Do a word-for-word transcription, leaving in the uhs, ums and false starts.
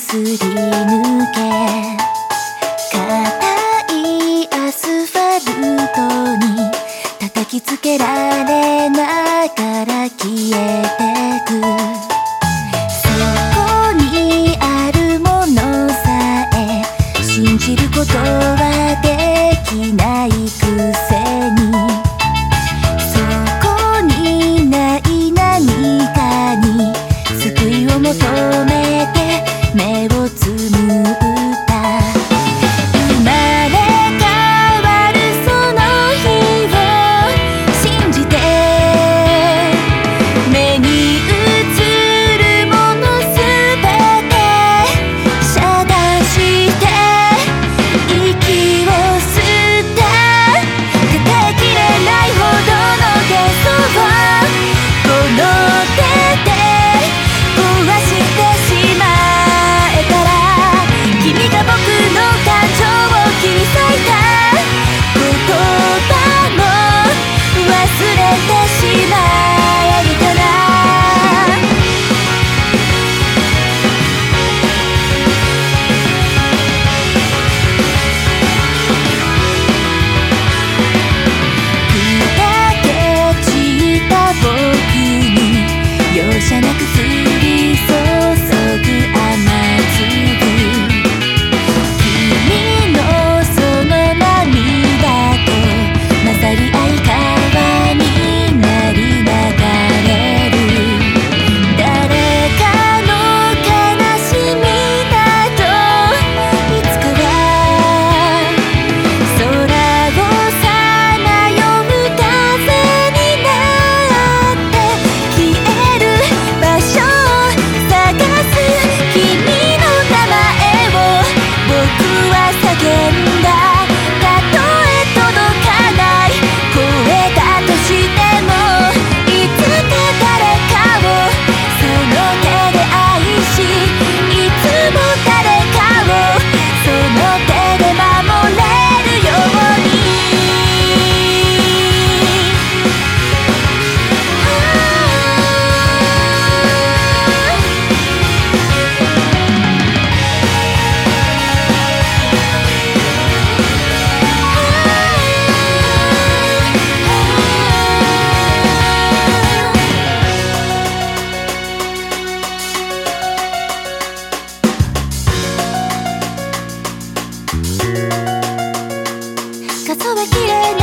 すり抜け硬いアスファルトに叩きつけられながら消えてくそこにあるものさえ信じることはできないくせにそこにない何かに救いを求めて目をつむった生まれ変わるその日を信じて目に映るものすべて遮断して息を吸った出てきれないほどのゲソをこの手で壊してしまえたら君が僕の感情を切り裂いた言葉も忘れてしまえるかな砕け散った僕に容赦なく降り注ぐ雨粒君のその涙と混ざり合い川になり流れる誰かの悲しみなどいつかは空をさまよう風になって消える場所を探す君の名前を僕は叫んだたとえ届かない声だとしてもいつか誰かをその手で愛しいつも誰かをその手で守れるように数はきれいに